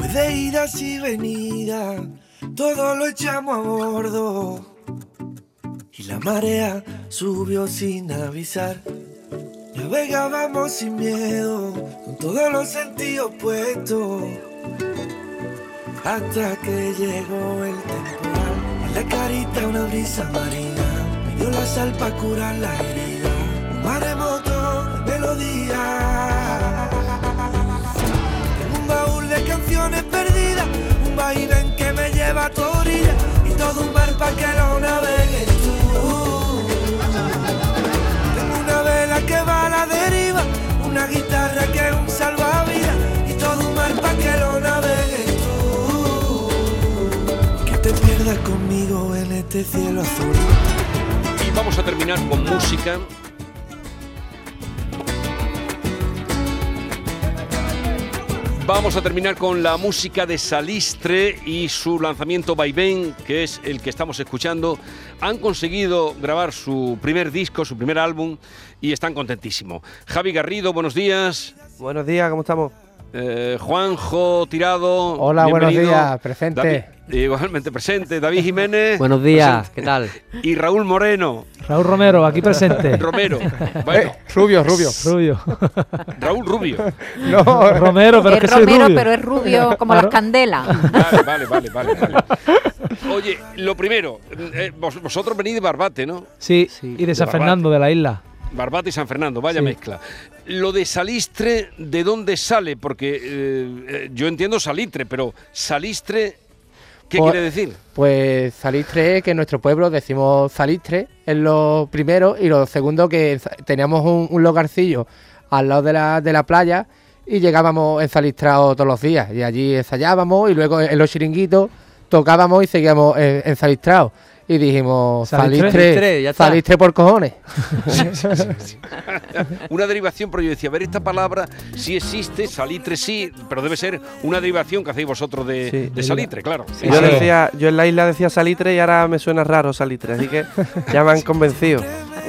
de idas y venidas, todo lo echamos a bordo. Y la marea subió sin avisar. Navegábamos sin miedo, con todos los sentidos puestos. Hasta que llegó el temporal. En la carita una brisa marina, me dio la sal para curar la herida. Un maremoto de melodía. Tengo un baúl de canciones perdidas, un vaivén que me lleva a tu orilla, y todo un mar para que lo navegues tú. Tengo una vela que va a la deriva, una guitarra que es un salvavidas, y todo un mar para que lo navegues tú. Que te pierdas conmigo en este cielo azul. Y vamos a terminar con música. Vamos a terminar con la música de Salistre y su lanzamiento Vaivén, que es el que estamos escuchando. Han conseguido grabar su primer disco, su primer álbum, y están contentísimos. Javi Garrido, buenos días. Buenos días, ¿cómo estamos? Juanjo Tirado. Hola, buenos días, presente. David, igualmente presente. David Jiménez. Buenos días, presente. ¿qué tal? Y Raúl Moreno. Raúl Romero, aquí presente. Romero. Bueno. Rubio. Raúl Rubio. No, Romero, pero es que soy Romero, rubio. pero es rubio como las candelas. Vale. Oye, lo primero, vosotros venís de Barbate, ¿no? Sí, y de San Fernando, de la isla. Barbate y San Fernando, vaya Sí. mezcla. Lo de Salistre, ¿de dónde sale? Porque yo entiendo Salitre, pero Salistre, ¿qué Pues, quiere decir? Pues Salistre, que en nuestro pueblo decimos Salistre, es lo primero, y lo segundo que teníamos un lugarcillo al lado de la playa y llegábamos ensalistrados todos los días, y allí ensayábamos y luego en los chiringuitos tocábamos y seguíamos ensalistrados. Y dijimos, Salistre, ya está. Salistre por cojones. Una derivación, pero yo decía, a ver, esta palabra sí existe, Salitre sí, pero debe ser una derivación que hacéis vosotros de Salitre, claro. Sí. Yo en la isla decía Salitre y ahora me suena raro Salitre, así que ya me han convencido.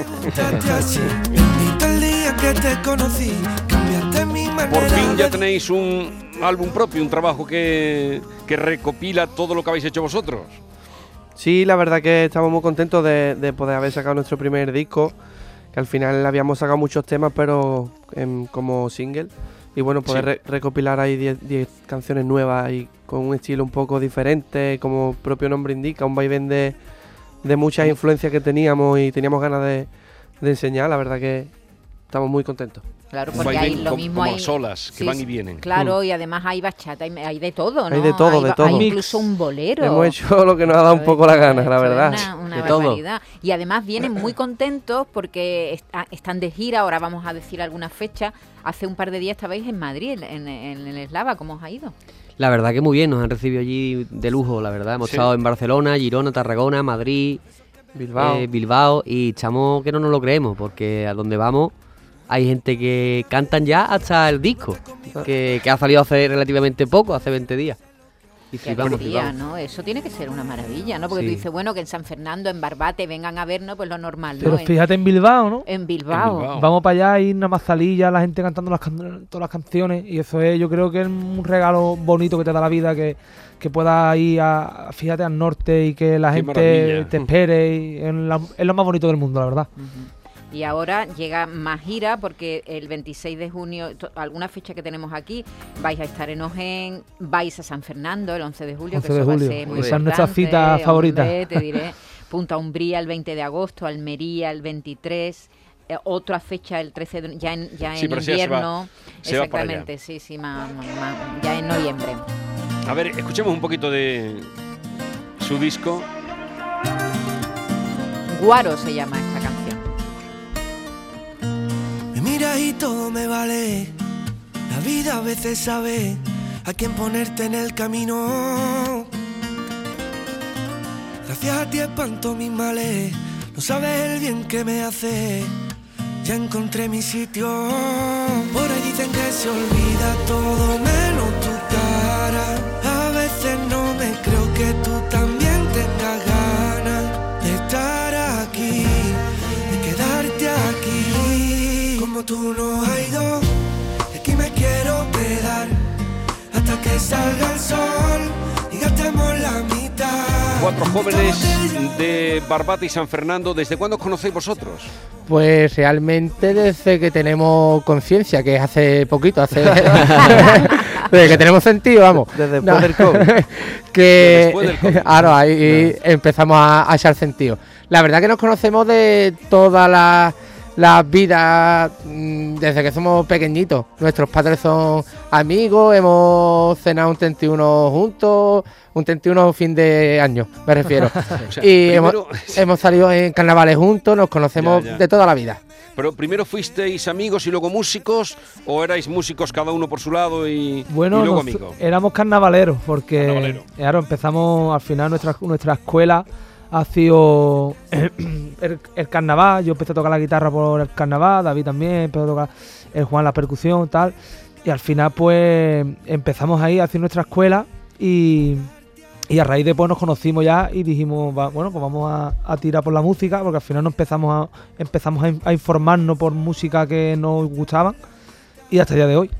Por fin ya tenéis un álbum propio, un trabajo que recopila todo lo que habéis hecho vosotros. Sí, la verdad que estamos muy contentos de poder haber sacado nuestro primer disco, que al final habíamos sacado muchos temas, pero como single. Y bueno, poder recopilar ahí 10 canciones nuevas y con un estilo un poco diferente, como el propio nombre indica, un vaivén de muchas influencias que teníamos y teníamos ganas de enseñar. La verdad que estamos muy contentos. Claro, porque hay lo mismo como hay solas, que van y vienen. Claro, y además hay bachata, hay de todo, ¿no? Hay de todo, de todo. Hay incluso un bolero. Hemos hecho lo que nos ha dado un poco la gana, la verdad. Una De todo. barbaridad. Y además vienen muy contentos porque están de gira, ahora vamos a decir alguna fecha. Hace un par de días estabais en Madrid, en el Eslava, ¿cómo os ha ido? La verdad que muy bien, nos han recibido allí de lujo, la verdad. Hemos estado en Barcelona, Girona, Tarragona, Madrid, Bilbao, y estamos que no nos lo creemos, porque a donde vamos hay gente que cantan ya hasta el disco, que ha salido hace relativamente poco, hace 20 días. Y flipamos. ¿No? Eso tiene que ser una maravilla, ¿no? Porque tú dices, bueno, que en San Fernando, en Barbate, vengan a vernos, pues lo normal, ¿no? Pero fíjate en Bilbao, ¿no? En Bilbao. Vamos para allá y una mazalilla, la gente cantando todas las canciones, y eso es, yo creo que es un regalo bonito que te da la vida, que puedas ir fíjate, al norte y que la gente maravilla. te espere, y es lo más bonito del mundo, la verdad. Y ahora llega más gira porque el 26 de junio, alguna fecha que tenemos aquí, vais a estar en Ojén, vais a San Fernando el 11 de julio, 11 que de eso julio. va a ser muy Esa es nuestra importante, cita favorita. hombre, te diré. Punta Umbría el 20 de agosto, Almería el 23, otra fecha el 13 de, ya en pero invierno. se va para allá. Exactamente, sí, ya en noviembre. A ver, escuchemos un poquito de su disco. Guaro se llama esta canción. Me miras y todo me vale. La vida a veces sabe a quién ponerte en el camino. Gracias a ti espanto mis males. No sabes el bien que me hace. Ya encontré mi sitio. Por ahí dicen que se olvida todo menos tu cara. A veces no me creo que tú también tengas ganas de estar aquí, de quedarte aquí. Como tú no hay dos, aquí me quiero quedar hasta que salga el sol y gastemos la mitad. 4 jóvenes de Barbate y San Fernando. ¿Desde cuándo os conocéis vosotros? Pues realmente desde que tenemos conciencia, que es hace poquito, desde que tenemos sentido, vamos. Desde después del COVID. Después del COVID. Claro, ahí empezamos a echar sentido. La verdad que nos conocemos de todas las vidas desde que somos pequeñitos. Nuestros padres son amigos, hemos cenado un 31 juntos, un 31 fin de año, me refiero. O sea, Y primero- hemos salido en carnavales juntos, nos conocemos Ya. de toda la vida. ¿Pero primero fuisteis amigos y luego músicos? ¿O erais músicos cada uno por su lado y Bueno, luego amigos? éramos carnavaleros, porque Carnavalero. claro, empezamos, al final nuestra escuela ha sido el carnaval. Yo empecé a tocar la guitarra por el carnaval, David también empezó a tocar, el Juan la percusión, tal. Y al final pues empezamos ahí a hacer nuestra escuela y a raíz de pues nos conocimos ya y dijimos, bueno, pues vamos a tirar por la música, porque al final nos empezamos a informarnos por música que nos gustaban y hasta el día de hoy.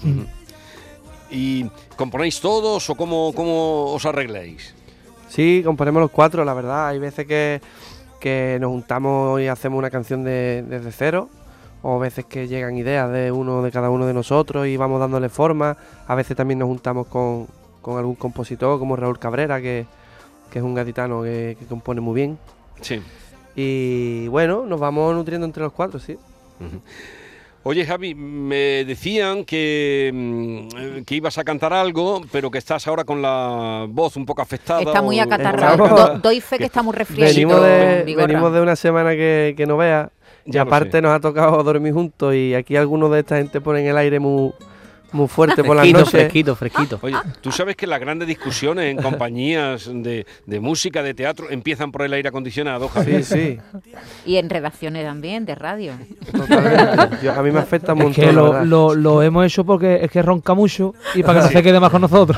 ¿Y componéis todos o cómo os arregláis? Sí, componemos los 4, la verdad. Hay veces que nos juntamos y hacemos una canción desde cero, o veces que llegan ideas de cada uno de nosotros y vamos dándole forma. A veces también nos juntamos con algún compositor como Raúl Cabrera, que es un gaditano que compone muy bien. Sí. Y bueno, nos vamos nutriendo entre los 4, sí. Oye, Javi, me decían que ibas a cantar algo, pero que estás ahora con la voz un poco afectada. Está muy o- acatarrado. Estamos- Doy fe que está muy resfriado. Venimos de una semana que no veas. Y Ya lo aparte sé. nos ha tocado dormir juntos y aquí algunos de esta gente ponen el aire muy fuerte por las Fresquito, noches. fresquito. Oye, tú sabes que las grandes discusiones en compañías de música, de teatro, empiezan por el aire acondicionado, Javi. Sí, sí, Y en redacciones también, de radio. totalmente. A mí me afecta un Es montón, que la verdad. lo hemos hecho porque es que ronca mucho y para que no se quede más con nosotros.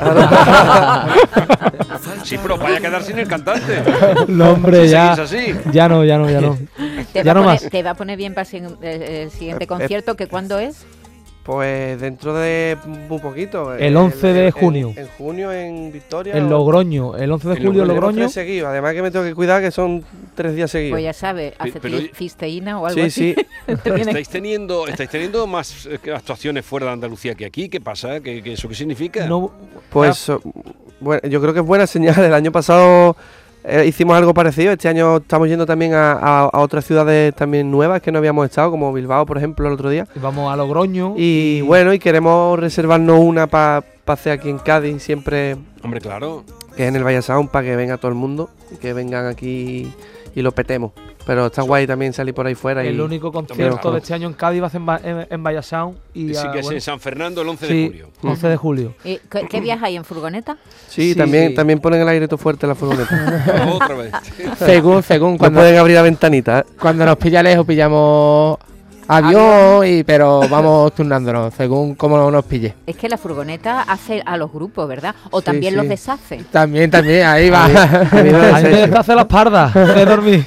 Sí, pero vaya a quedar sin el cantante. No, hombre, Si ya. seguís así. Ya no. Ya no más. Te va a poner bien para el siguiente concierto, que ¿cuándo es? Pues dentro de muy poquito. El 11 de junio. En junio en Victoria. En Logroño, el 11 de En julio en Tenemos Logroño. 3 seguidos. Además que me tengo que cuidar que son 3 días seguidos. Pues ya sabes, hace pero- cisteína o algo Sí, así. sí. Te viene- ¿Estáis teniendo más actuaciones fuera de Andalucía que aquí? ¿Qué pasa? ¿Eso qué significa? No, Pues bueno, yo creo que es buena señal. El año pasado hicimos algo parecido. Este año estamos yendo también a otras ciudades también nuevas que no habíamos estado, como Bilbao, por ejemplo, el otro día. vamos a Logroño. Y bueno, y queremos reservarnos una para hacer aquí en Cádiz, siempre Hombre, claro. que es en el Valle Sound, para que venga todo el mundo y que vengan aquí y lo petemos. Pero está guay también salir por ahí fuera. El y único concierto claro. de este año en Cádiz va a ser en Vallasound. Y Sí que es en San Fernando el 11 de sí, julio. 11 de julio. ¿Y qué viajáis en furgoneta? Sí, Sí. también ponen el aire todo fuerte en la furgoneta. Otra vez. Según No cuando, pueden abrir la ventanita, ¿eh? cuando nos pilla lejos pillamos avión, pero vamos turnándonos, según cómo nos pille. Es que la furgoneta hace a los grupos, ¿verdad? O Sí, también sí. los deshace. También, ahí va. A mí me Ahí deshecho. te hace las pardas de dormir.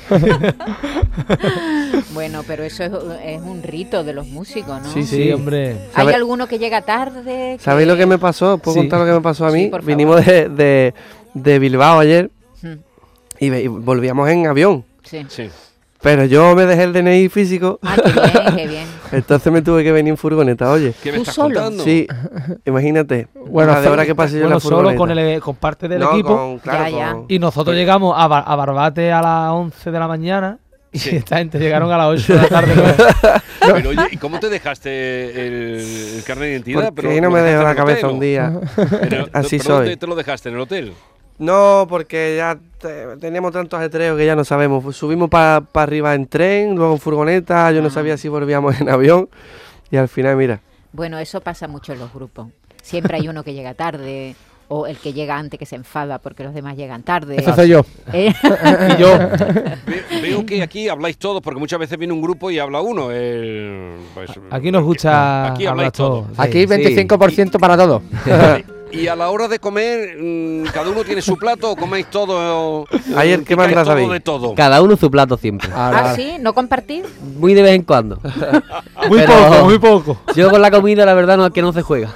Bueno, pero eso es un rito de los músicos, ¿no? Sí, Sí, hombre. ¿Hay ¿Sabe- alguno que llega tarde? ¿Sabéis lo que me pasó? ¿Puedo Sí. contar lo que me pasó a Sí, mí? por favor. Vinimos de Bilbao ayer Hmm, y volvíamos en avión. sí. Sí. Pero yo me dejé el DNI físico, Ah, qué bien, qué bien. entonces me tuve que venir en furgoneta, oye. ¿Qué me ¿Tú estás solo? contando? Sí, imagínate. Bueno, Bueno, de hora que pasé yo en Bueno, la solo furgoneta. con parte del No, equipo. claro, Ya, ya. con- Y nosotros llegamos a Barbate a las 11 de la mañana. Y Sí. esta gente llegaron a las 8 de la tarde. Pero oye, ¿y cómo te dejaste el carnet de identidad? Porque ahí no me dejó la cabeza un día. Así ¿Pero dónde soy. te lo dejaste? ¿En el hotel? No, porque ya teníamos tantos ajetreos que ya no sabemos. Pues subimos para arriba en tren, luego en furgoneta. Yo no sabía si volvíamos en avión. Y al final, mira. Bueno, eso pasa mucho en los grupos. Siempre hay uno que llega tarde o el que llega antes que se enfada porque los demás llegan tarde. Eso soy yo. Eh, Y yo, Veo que aquí habláis todos, porque muchas veces viene un grupo y habla uno. Pues, aquí nos gusta Aquí hablar habláis todo. todos. Aquí Sí. 25% para todos. Y a la hora de comer, ¿cada uno tiene su plato o coméis todo? Ayer, ¿qué más grasa todo de todo? Cada uno su plato siempre. ¿Ah, sí? ¿No compartir? Muy de vez en cuando. Muy poco. Yo con la comida, la verdad, no es que no se juega.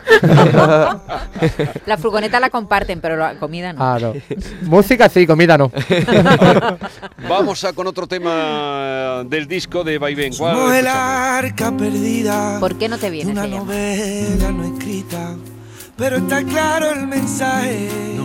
La furgoneta la comparten, pero la comida no. Claro. Música sí, comida no. Vamos con otro tema del disco de Vaivén. ¿Cuál Somos el escuchamos? arca perdida. ¿Por qué no te vienes? Una Se llama. novela no escrita, pero está claro el mensaje.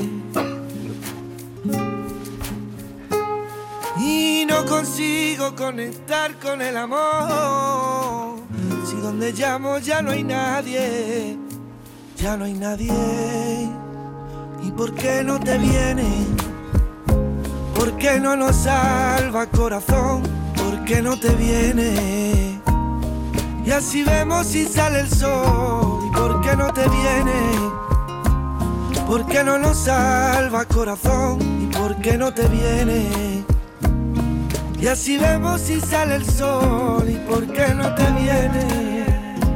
Y no consigo conectar con el amor. Si donde llamo ya no hay nadie, ya no hay nadie. ¿Y por qué no te vienes? ¿Por qué no nos salva corazón? ¿Por qué no te vienes? Y así vemos si sale el sol. ¿Y por qué no te vienes? ¿Por qué no nos salva corazón? ¿Y por qué no te vienes? Y así vemos si sale el sol. ¿Y por qué no te vienes?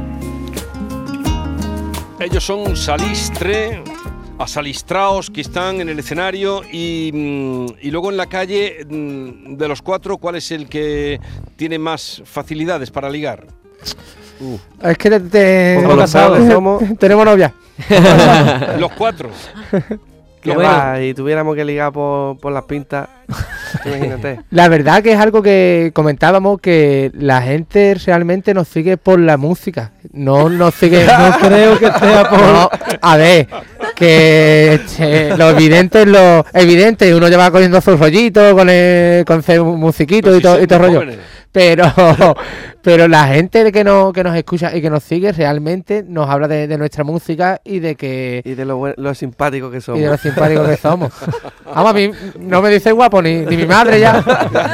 Ellos son Salistre, asalistraos que están en el escenario y luego en la calle, de los cuatro, ¿cuál es el que tiene más facilidades para ligar? Es que Como lo sabes, somos tenemos novia. Los cuatro. que va, y tuviéramos que ligar por las pintas, imagínate. La verdad que es algo que comentábamos, que la gente realmente nos sigue por la música. No nos sigue. No creo que sea por. No, a ver, que lo evidente es lo evidente. Uno lleva cogiendo sus rollitos con su musiquito y todo rollo. Jóvenes. Pero la gente que nos escucha y que nos sigue realmente nos habla de nuestra música y de que Y de lo simpáticos que somos. y de lo simpáticos que somos. Vamos, a mí no me dice guapo ni mi madre ya.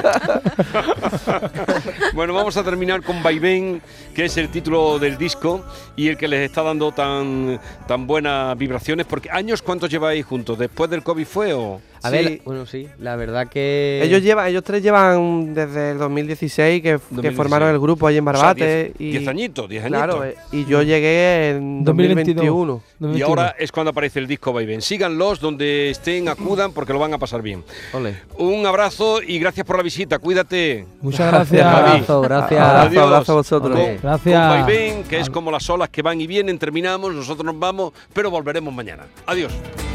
Bueno, vamos a terminar con Vaivén, que es el título del disco y el que les está dando tan buenas vibraciones. Porque ¿años cuántos lleváis juntos? ¿Después del COVID fue o...? A Sí. ver, bueno, sí, la verdad que... Ellos tres llevan desde el 2016 que 2016. formaron el grupo ahí en O sea, Barbate. 10 añitos. Claro, y yo llegué en 2021. Y ahora es cuando aparece el disco Vaivén. Síganlos donde estén, acudan porque lo van a pasar bien. Ole. Un abrazo y gracias por la visita. Cuídate. Muchas gracias. Abrazo, gracias. Adiós. Abrazo a vosotros. Con, Gracias. con Vaivén, que es como las olas que van y vienen, terminamos, nosotros nos vamos, pero volveremos mañana. Adiós.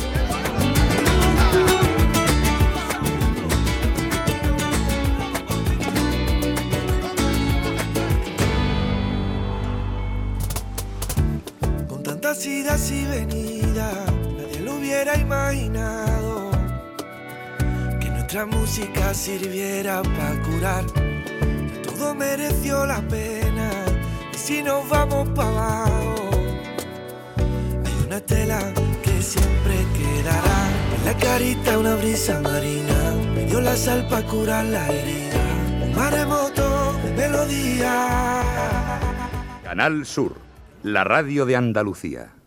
Con tantas idas y venidas, nadie lo hubiera imaginado. Que nuestra música sirviera para curar. Ya todo mereció la pena. Y si nos vamos para abajo, hay una estela que siempre quedará. En la carita una brisa marina, me dio la sal para curar la herida. Un maremoto de melodía. Canal Sur, la radio de Andalucía.